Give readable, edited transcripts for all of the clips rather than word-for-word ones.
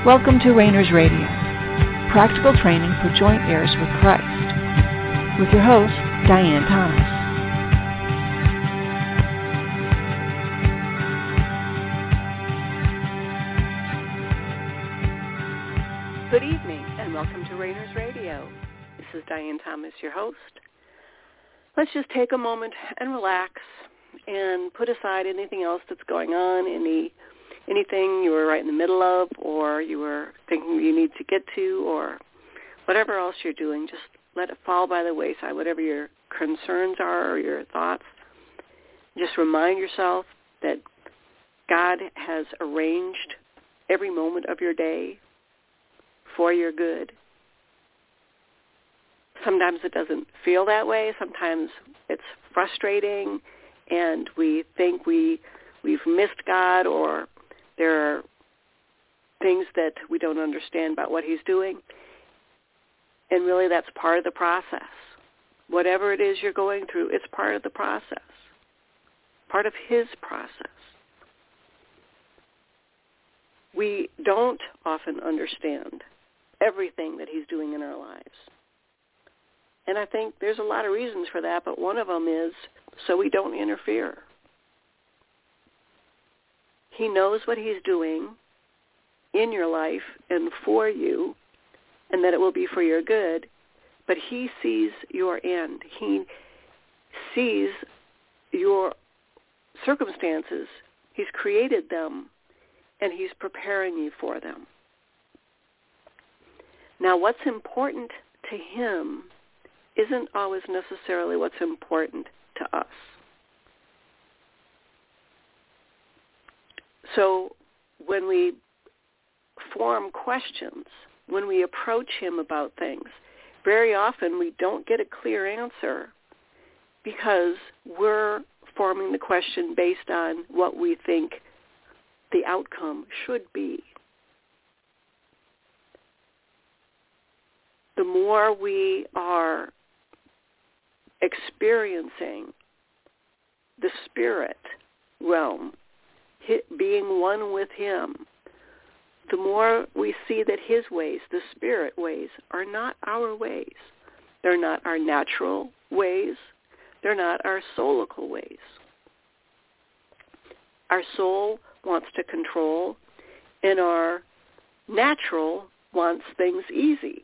Welcome to Rainers Radio, practical training for joint heirs with Christ, with your host, Diane Thomas. Good evening, and welcome to Rainers Radio. This is Diane Thomas, your host. Let's just take a moment and relax and put aside anything else that's going on, anything you were right in the middle of, or you were thinking you need to get to, or whatever else you're doing. Just let it fall by the wayside, whatever your concerns are or your thoughts. Just remind yourself that God has arranged every moment of your day for your good. Sometimes it doesn't feel that way. Sometimes it's frustrating, and we think we've missed God, or there are things that we don't understand about what he's doing. And really, that's part of the process. Whatever it is you're going through, it's part of the process, part of his process. We don't often understand everything that he's doing in our lives. And I think there's a lot of reasons for that, but one of them is so we don't interfere. He knows what he's doing in your life and for you, and that it will be for your good, but he sees your end. He sees your circumstances. He's created them, and he's preparing you for them. Now, what's important to him isn't always necessarily what's important to us. So when we form questions, when we approach him about things, very often we don't get a clear answer because we're forming the question based on what we think the outcome should be. The more we are experiencing the spirit realm, being one with him, the more we see that his ways, the spirit ways, are not our ways. They're not our natural ways. They're not our soulical ways. Our soul wants to control, and our natural wants things easy.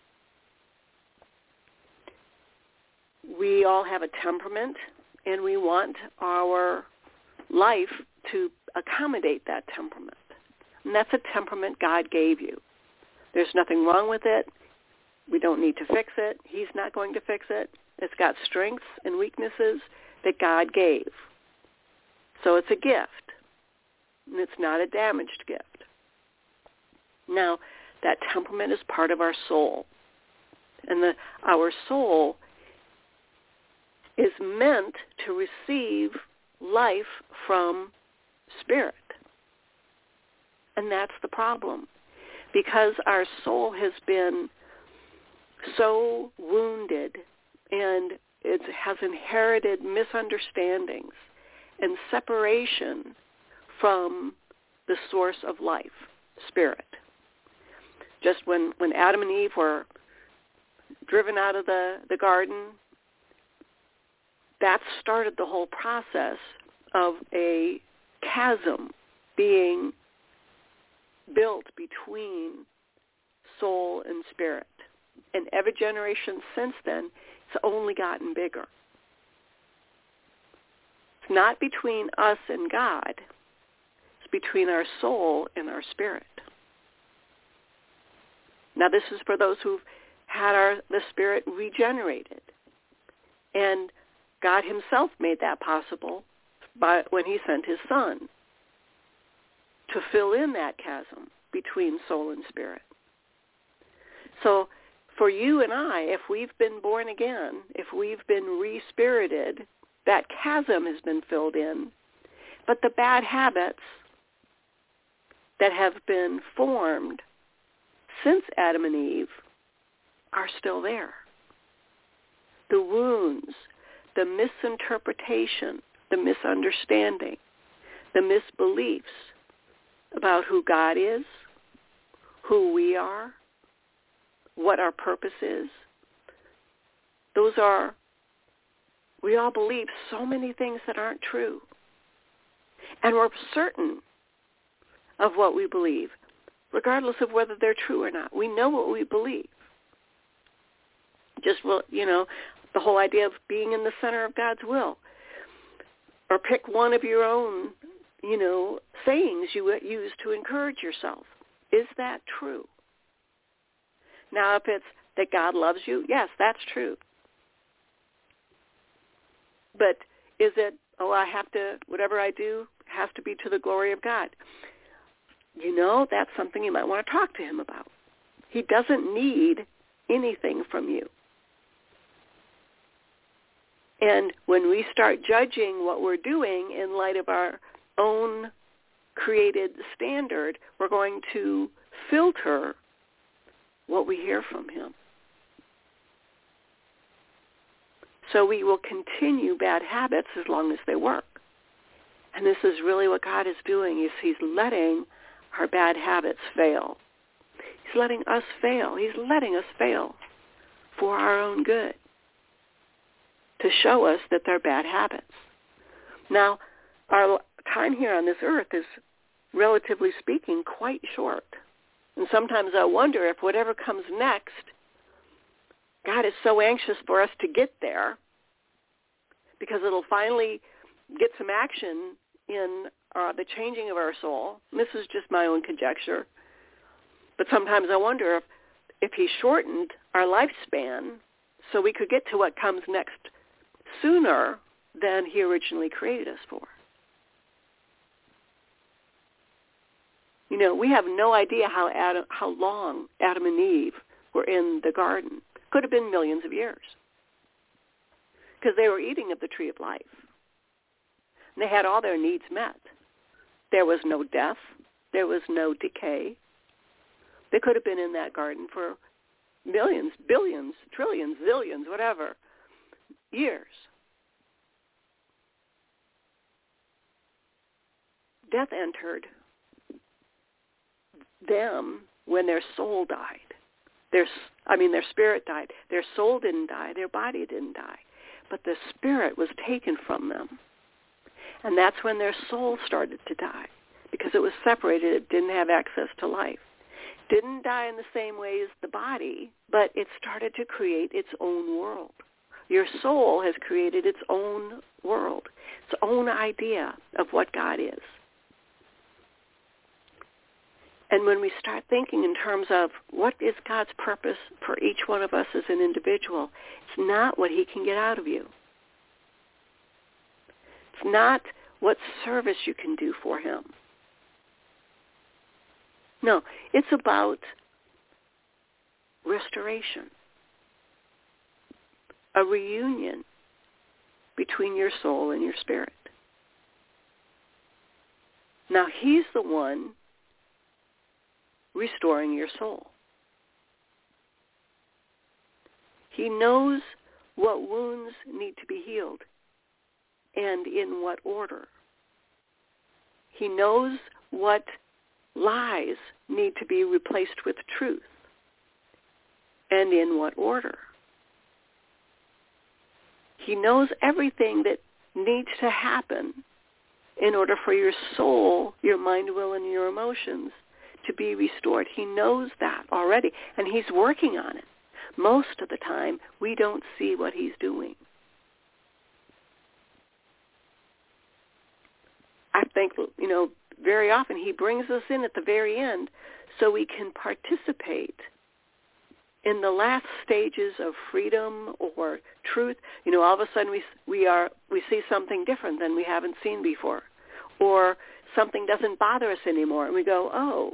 We all have a temperament, and we want our life to accommodate that temperament. And that's a temperament God gave you. There's nothing wrong with it. We don't need to fix it. He's not going to fix it. It's got strengths and weaknesses that God gave. So it's a gift, and it's not a damaged gift. Now, that temperament is part of our soul. And our soul is meant to receive life from spirit. And that's the problem. Because our soul has been so wounded, and it has inherited misunderstandings and separation from the source of life, spirit. Just when Adam and Eve were driven out of the garden, that started the whole process of a chasm being built between soul and spirit. And every generation since then, it's only gotten bigger. It's not between us and God. It's between our soul and our spirit. Now, this is for those who've had the spirit regenerated. And God himself made that possible when he sent his Son to fill in that chasm between soul and spirit. So for you and I, if we've been born again, if we've been re-spirited, that chasm has been filled in. But the bad habits that have been formed since Adam and Eve are still there. The wounds, the misinterpretation, the misunderstanding, the misbeliefs about who God is, who we are, what our purpose is. We all believe so many things that aren't true. And we're certain of what we believe, regardless of whether they're true or not. We know what we believe. Just, the whole idea of being in the center of God's will. Or pick one of your own, sayings you use to encourage yourself. Is that true? Now, if it's that God loves you, yes, that's true. But is it, whatever I do has to be to the glory of God? That's something you might want to talk to him about. He doesn't need anything from you. And when we start judging what we're doing in light of our own created standard, we're going to filter what we hear from him. So we will continue bad habits as long as they work. And this is really what God is doing, is he's letting our bad habits fail. He's letting us fail. He's letting us fail for our own good, to show us that they're bad habits. Now, our time here on this earth is, relatively speaking, quite short. And sometimes I wonder if whatever comes next, God is so anxious for us to get there because it'll finally get some action in the changing of our soul. And this is just my own conjecture. But sometimes I wonder if he shortened our lifespan so we could get to what comes next sooner than he originally created us for. We have no idea how long Adam and Eve were in the garden. Could have been millions of years, because they were eating of the tree of life. And they had all their needs met. There was no death. There was no decay. They could have been in that garden for millions, billions, trillions, zillions, whatever, years. Death entered them when their soul died. Their spirit died. Their soul didn't die. Their body didn't die. But the spirit was taken from them. And that's when their soul started to die, because it was separated. It didn't have access to life. Didn't die in the same way as the body, but it started to create its own world. Your soul has created its own world, its own idea of what God is. And when we start thinking in terms of what is God's purpose for each one of us as an individual, it's not what he can get out of you. It's not what service you can do for him. No, it's about restoration, a reunion between your soul and your spirit. Now, he's the one restoring your soul. He knows what wounds need to be healed and in what order. He knows what lies need to be replaced with truth and in what order. He knows everything that needs to happen in order for your soul, your mind, will, and your emotions to be restored. He knows that already, and he's working on it. Most of the time, we don't see what he's doing. I think, very often he brings us in at the very end so we can participate in the last stages of freedom or truth. All of a sudden we see something different than we haven't seen before, or something doesn't bother us anymore, and we go, oh,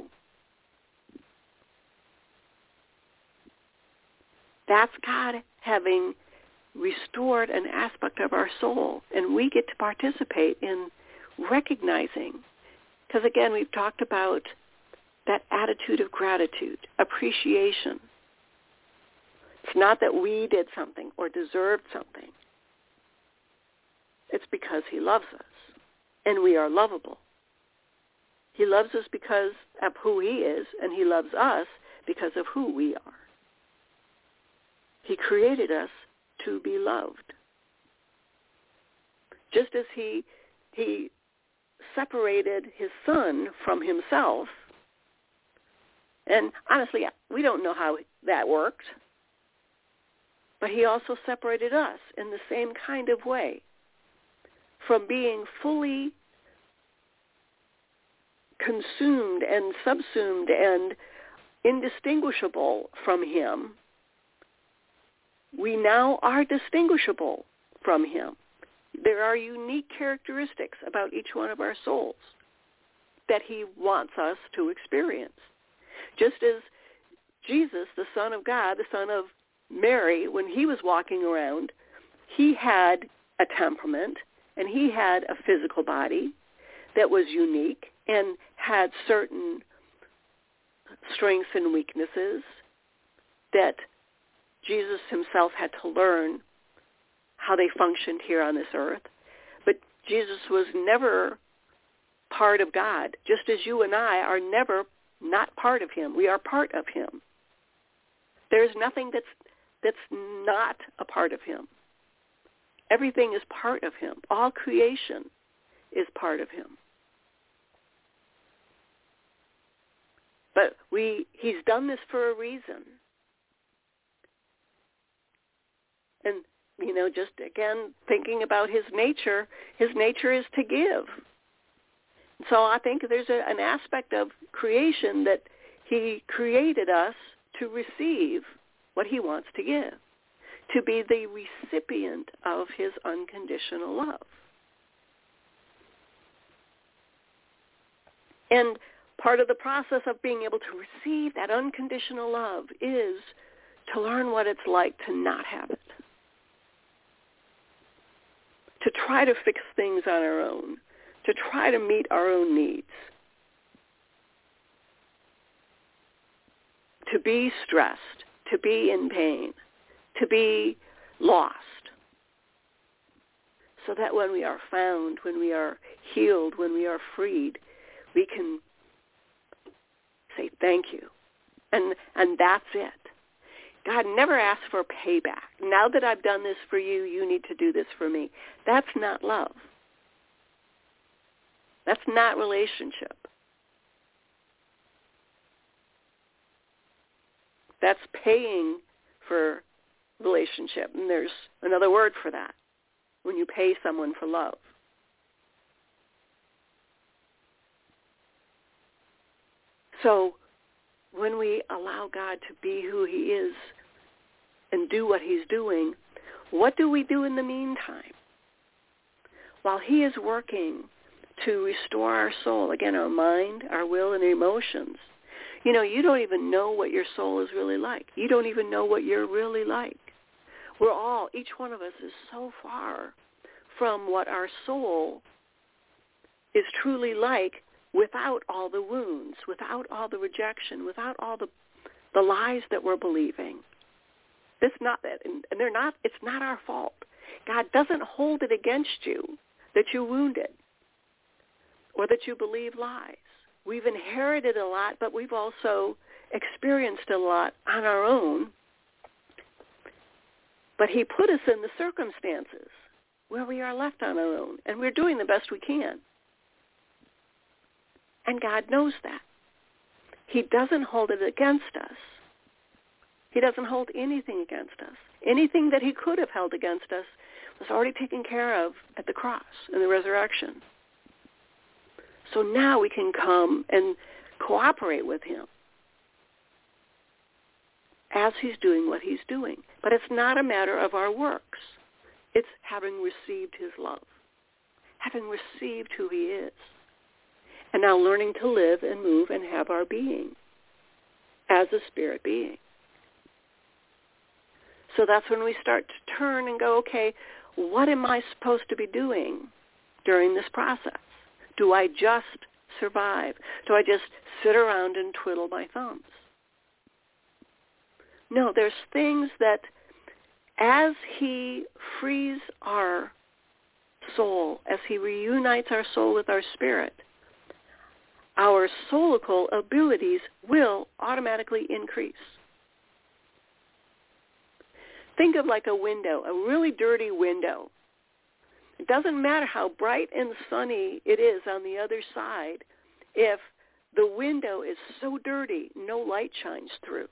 that's God having restored an aspect of our soul, and we get to participate in recognizing. Because again, we've talked about that attitude of gratitude, appreciation. It's not that we did something or deserved something. It's because he loves us, and we are lovable. He loves us because of who he is, and he loves us because of who we are. He created us to be loved. Just as he separated his son from himself, and honestly, we don't know how that worked, but he also separated us in the same kind of way from being fully consumed and subsumed and indistinguishable from him. We now are distinguishable from him. There are unique characteristics about each one of our souls that he wants us to experience. Just as Jesus, the Son of God, the Son of Mary, when he was walking around, he had a temperament and he had a physical body that was unique and had certain strengths and weaknesses that Jesus himself had to learn how they functioned here on this earth. But Jesus was never part of God, just as you and I are never not part of him. We are part of him. There's nothing that's not a part of him. Everything is part of him. All creation is part of him. But he's done this for a reason. And, just again, thinking about his nature is to give. So I think there's an aspect of creation that he created us to receive what he wants to give, to be the recipient of his unconditional love. And part of the process of being able to receive that unconditional love is to learn what it's like to not have it, to try to fix things on our own, to try to meet our own needs, to be stressed, to be in pain, to be lost, so that when we are found, when we are healed, when we are freed, we can say thank you. And that's it. God never asks for payback. Now that I've done this for you, you need to do this for me. That's not love. That's not relationship. That's paying for relationship. And there's another word for that, when you pay someone for love. So when we allow God to be who he is and do what he's doing, what do we do in the meantime? While he is working to restore our soul, again, our mind, our will, and emotions, you don't even know what your soul is really like. You don't even know what you're really like. Each one of us is so far from what our soul is truly like, without all the wounds, without all the rejection, without all the lies that we're believing. It's not that, and it's not our fault. God doesn't hold it against you that you're wounded or that you believe lies. We've inherited a lot, but we've also experienced a lot on our own. But he put us in the circumstances where we are left on our own, and we're doing the best we can. And God knows that. He doesn't hold it against us. He doesn't hold anything against us. Anything that he could have held against us was already taken care of at the cross and the resurrection. So now we can come and cooperate with him as he's doing what he's doing. But it's not a matter of our works. It's having received his love, having received who he is, and now learning to live and move and have our being as a spirit being. So that's when we start to turn and go, okay, what am I supposed to be doing during this process? Do I just survive? Do I just sit around and twiddle my thumbs? No, there's things that as he frees our soul, as he reunites our soul with our spirit, our soulical abilities will automatically increase. Think of like a window, a really dirty window. It doesn't matter how bright and sunny it is on the other side. If the window is so dirty, no light shines through.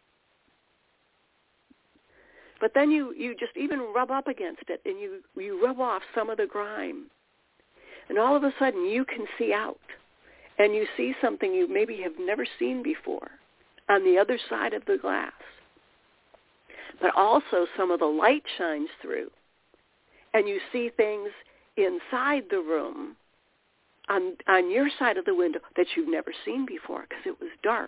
But then you just even rub up against it, and you rub off some of the grime. And all of a sudden you can see out. And you see something you maybe have never seen before on the other side of the glass. But also some of the light shines through. And you see things inside the room on your side of the window that you've never seen before because it was dark.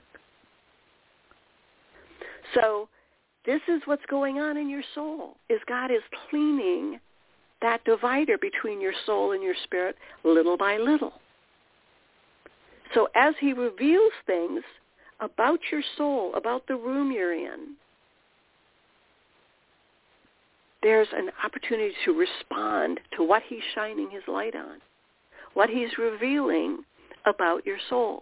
So this is what's going on in your soul, is God is cleaning that divider between your soul and your spirit little by little. So as he reveals things about your soul, about the room you're in, there's an opportunity to respond to what he's shining his light on, what he's revealing about your soul.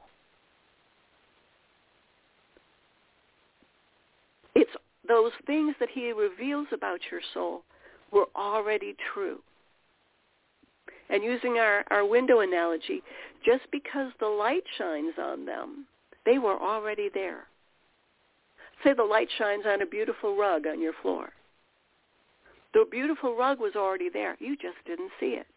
It's those things that he reveals about your soul were already true. And using our window analogy, just because the light shines on them, they were already there. Say the light shines on a beautiful rug on your floor. The beautiful rug was already there. You just didn't see it.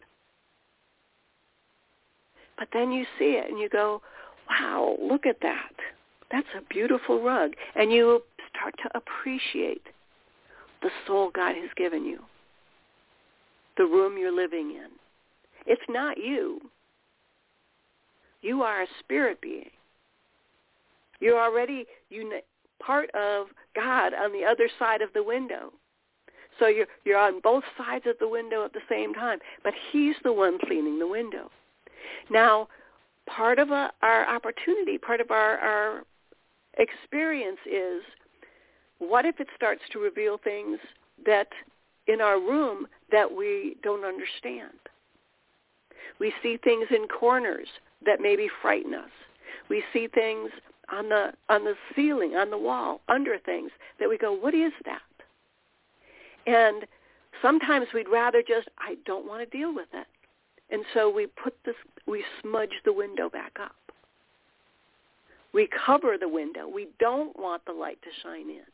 But then you see it and you go, wow, look at that. That's a beautiful rug. And you start to appreciate the soul God has given you, the room you're living in. It's not you. You are a spirit being. You're already part of God on the other side of the window. So you're on both sides of the window at the same time, but he's the one cleaning the window. Now, part of our opportunity, part of our experience is, what if it starts to reveal things that in our room that we don't understand? We see things in corners that maybe frighten us. We see things on the ceiling, on the wall, under things that we go, what is that? And sometimes we'd rather just, I don't want to deal with it. And so we smudge the window back up. We cover the window. We don't want the light to shine in.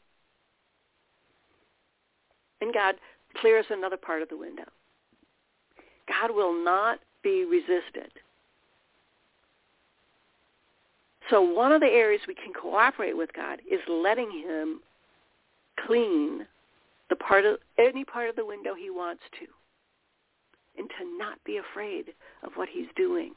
And God clears another part of the window. God will not be resisted. So one of the areas we can cooperate with God is letting him clean any part of the window he wants to, and to not be afraid of what he's doing.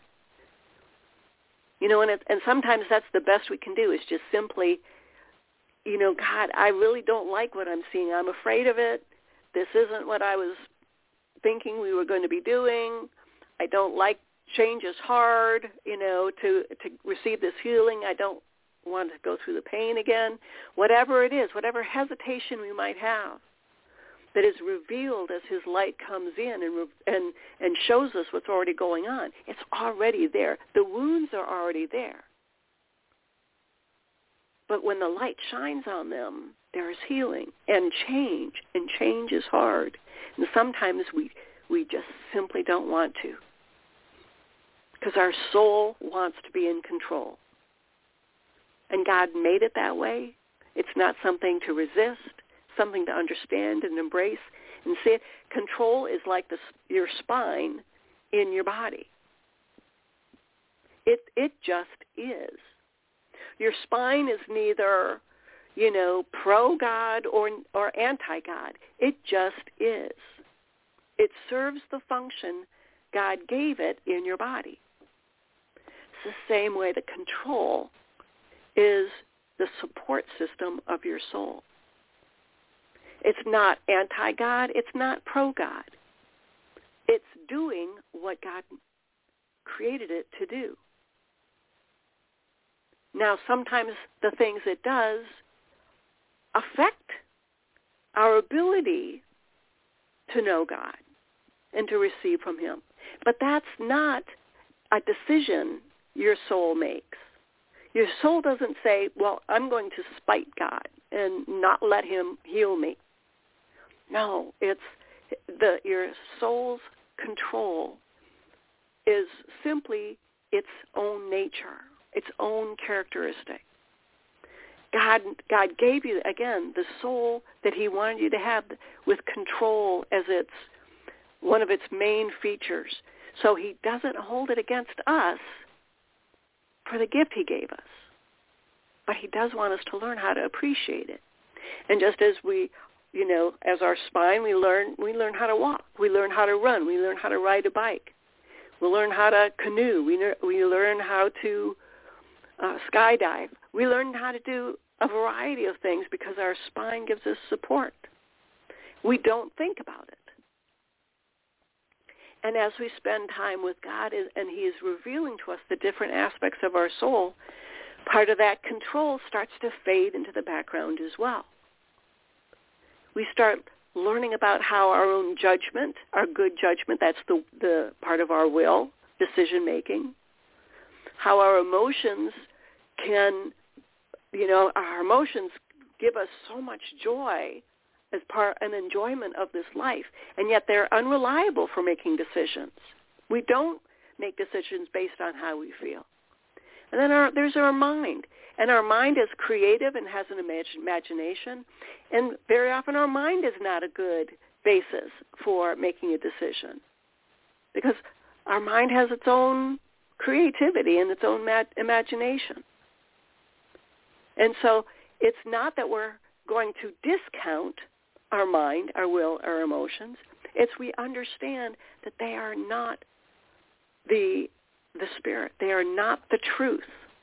And sometimes that's the best we can do, is just simply, God, I really don't like what I'm seeing. I'm afraid of it. This isn't what I was thinking we were going to be doing. I don't like change is hard, to receive this healing. I don't want to go through the pain again. Whatever it is, whatever hesitation we might have, that is revealed as his light comes in and shows us what's already going on. It's already there. The wounds are already there. But when the light shines on them, there is healing and change is hard. And sometimes we just simply don't want to, because our soul wants to be in control. And God made it that way. It's not something to resist, something to understand and embrace. And see, control is like your spine in your body. It just is. Your spine is neither, pro-God or anti-God. It just is. It serves the function God gave it in your body. It's the same way that control is the support system of your soul. It's not anti-God. It's not pro-God. It's doing what God created it to do. Now, sometimes the things it does affect our ability to know God and to receive from him. But that's not a decision your soul makes. Your soul doesn't say, well, I'm going to spite God and not let him heal me. No, it's your soul's control is simply its own nature, its own characteristic. God gave you, again, the soul that he wanted you to have with control as one of its main features. So he doesn't hold it against us for the gift he gave us. But he does want us to learn how to appreciate it. And just as we, as our spine, we learn how to walk. We learn how to run. We learn how to ride a bike. We learn how to canoe. We learn how to skydive. We learn how to do a variety of things because our spine gives us support. We don't think about it. And as we spend time with God and he is revealing to us the different aspects of our soul, part of that control starts to fade into the background as well. We start learning about how our own judgment, our good judgment, that's the part of our will, decision-making, how our emotions can, our emotions give us so much joy as part an enjoyment of this life, and yet they're unreliable for making decisions. We don't make decisions based on how we feel. And then there's our mind. And our mind is creative and has an imagination. And very often our mind is not a good basis for making a decision because our mind has its own creativity and its own imagination. And so it's not that we're going to discount our mind, our will, our emotions. It's we understand that they are not the spirit. They are not the truth.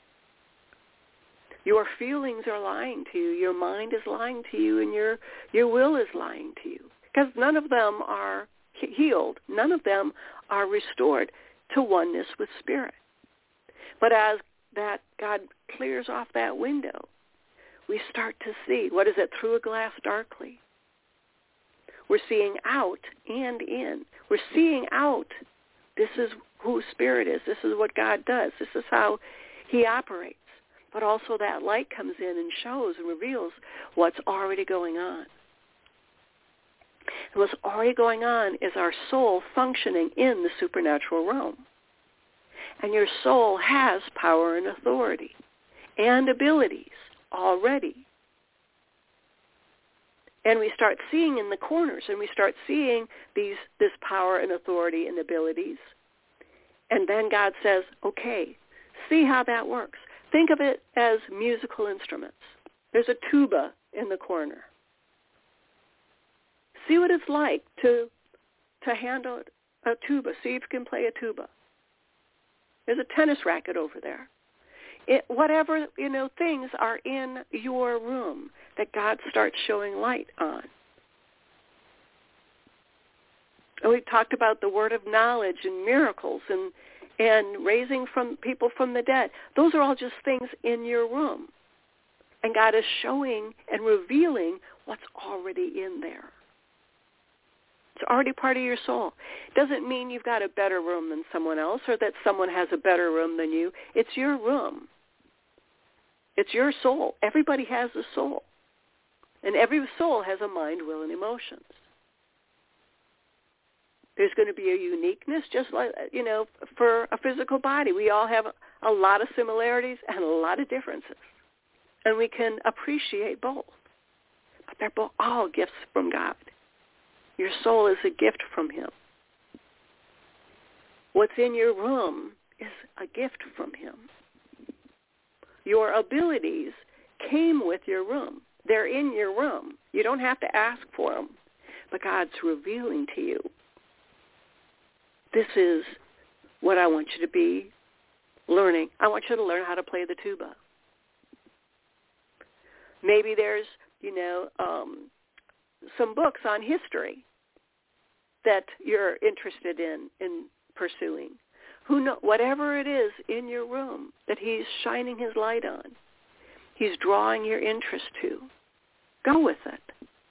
Your feelings are lying to you. Your mind is lying to you, and your will is lying to you. Because none of them are healed. None of them are restored to oneness with spirit. But as that God clears off that window, we start to see, what is it, through a glass darkly. We're seeing out and in. We're seeing out. This is who spirit is. This is what God does. This is how he operates. But also that light comes in and shows and reveals what's already going on. And what's already going on is our soul functioning in the supernatural realm. And your soul has power and authority and abilities already. And we start seeing in the corners, and we start seeing this power and authority and abilities. And then God says, okay, see how that works. Think of it as musical instruments. There's a tuba in the corner. See what it's like to handle a tuba. See if you can play a tuba. There's a tennis racket over there. Whatever, things are in your room that God starts showing light on. And we talked about the word of knowledge and miracles and raising from people from the dead. Those are all just things in your room. And God is showing and revealing what's already in there. It's already part of your soul. It doesn't mean you've got a better room than someone else or that someone has a better room than you. It's your room. It's your soul. Everybody has a soul. And every soul has a mind, will, and emotions. There's going to be a uniqueness, just like, for a physical body. We all have a lot of similarities and a lot of differences. And we can appreciate both. But they're both all gifts from God. Your soul is a gift from him. What's in your room is a gift from him. Your abilities came with your room. They're in your room. You don't have to ask for them. But God's revealing to you, this is what I want you to be learning. I want you to learn how to play the tuba. Maybe there's, some books on history that you're interested in pursuing. Whatever it is in your room that he's shining his light on, he's drawing your interest to, go with it.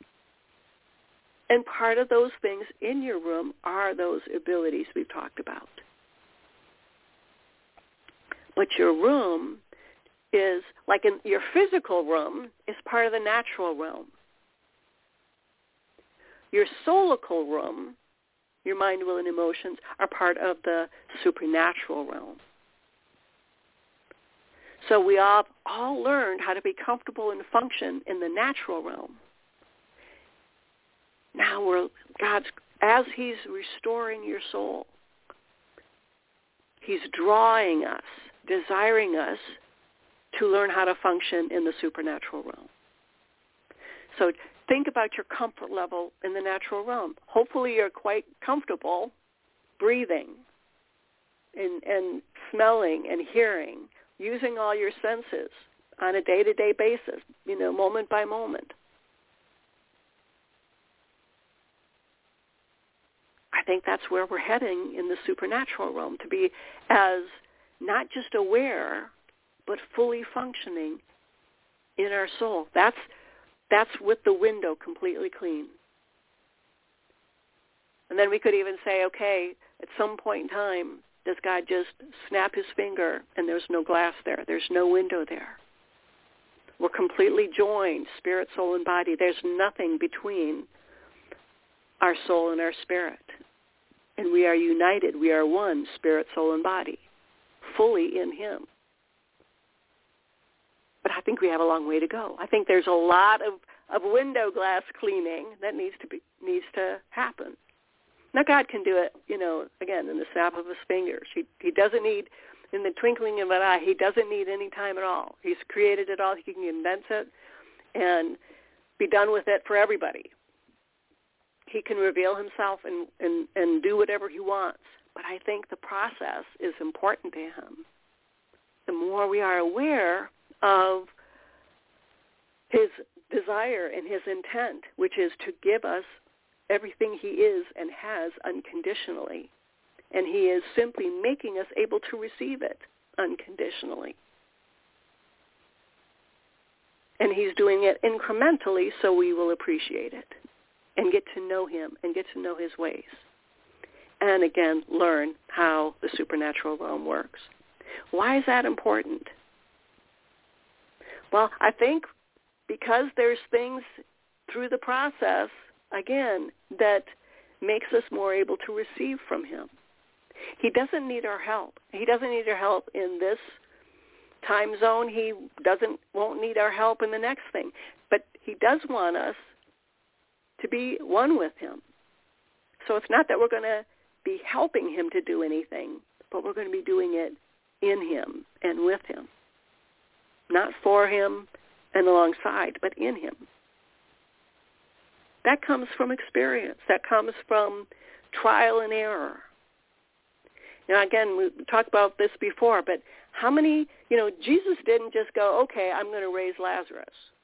And part of those things in your room are those abilities we've talked about. But your room is, like in your physical room, is part of the natural realm. Your soulical room, your mind, will, and emotions, are part of the supernatural realm. So we all learned how to be comfortable and function in the natural realm. Now as he's restoring your soul, he's drawing us, desiring us to learn how to function in the supernatural realm. So think about your comfort level in the natural realm. Hopefully you're quite comfortable breathing and smelling and hearing, using all your senses on a day-to-day basis, moment by moment. I think that's where we're heading in the supernatural realm, to be as not just aware, but fully functioning in our soul. That's with the window completely clean. And then we could even say, okay, at some point in time, does God just snap his finger and there's no glass there? There's no window there. We're completely joined, spirit, soul, and body. There's nothing between our soul and our spirit. And we are united. We are one, spirit, soul, and body, fully in him. But I think we have a long way to go. I think there's a lot of window glass cleaning that needs to happen. Now God can do it, again, in the snap of his fingers. He doesn't need, in the twinkling of an eye, he doesn't need any time at all. He's created it all. He can invent it and be done with it for everybody. He can reveal himself and do whatever he wants. But I think the process is important to him. The more we are aware of his desire and his intent, which is to give us everything he is and has unconditionally. And he is simply making us able to receive it unconditionally. And he's doing it incrementally so we will appreciate it and get to know him and get to know his ways. And again, learn how the supernatural realm works. Why is that important? Well, I think because there's things through the process, again, that makes us more able to receive from him. He doesn't need our help. He doesn't need our help in this time zone. He won't need our help in the next thing. But he does want us to be one with him. So it's not that we're going to be helping him to do anything, but we're going to be doing it in him and with him. Not for him and alongside, but in him. That comes from experience. That comes from trial and error. Now, again, we talked about this before, but how many, Jesus didn't just go, okay, I'm going to raise Lazarus.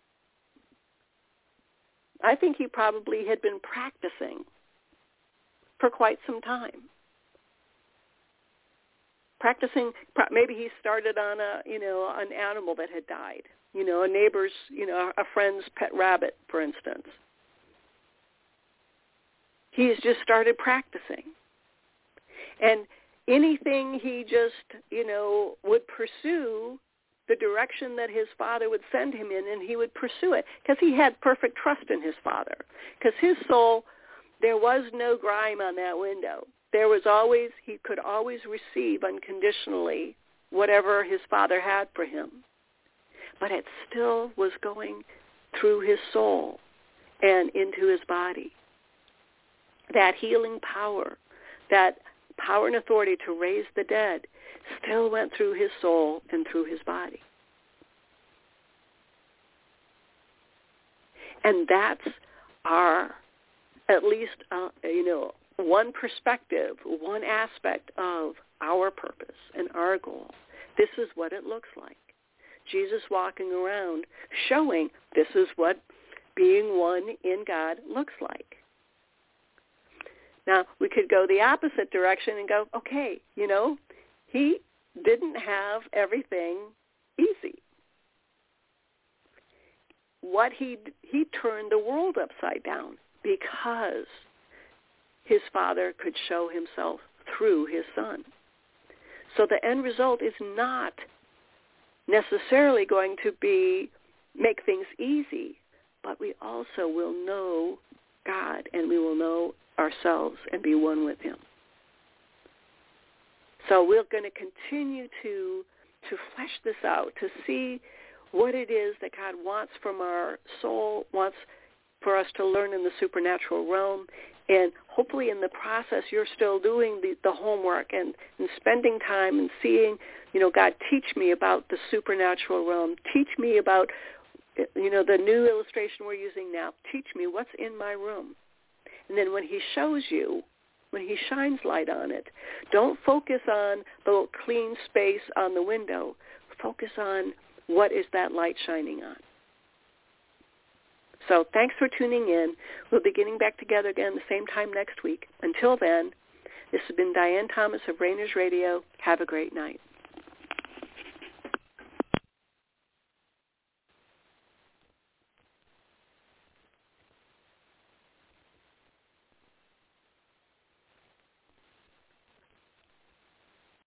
I think he probably had been practicing for quite some time. Practicing, maybe he started on an animal that had died, a neighbor's, a friend's pet rabbit, for instance. He's just started practicing. And anything he just, would pursue the direction that his father would send him in, and he would pursue it because he had perfect trust in his father. Because his soul, there was no grime on that window. He could always receive unconditionally whatever his father had for him. But it still was going through his soul and into his body. That healing power, that power and authority to raise the dead still went through his soul and through his body. And that's our, at least, one perspective, one aspect of our purpose and our goal. This is what it looks like. Jesus walking around showing this is what being one in God looks like. Now, we could go the opposite direction and go, okay, he didn't have everything easy. He turned the world upside down because his father could show himself through his son. So the end result is not necessarily going to be make things easy, but we also will know God and we will know ourselves and be one with him. So we're going to continue to flesh this out, to see what it is that God wants from our soul, wants for us to learn in the supernatural realm. And hopefully in the process you're still doing the homework and spending time and seeing, God, teach me about the supernatural realm. Teach me about, the new illustration we're using now. Teach me what's in my room. And then when he shows you, when he shines light on it, don't focus on the little clean space on the window. Focus on what is that light shining on. So thanks for tuning in. We'll be getting back together again the same time next week. Until then, this has been Diane Thomas of Rainers Radio. Have a great night.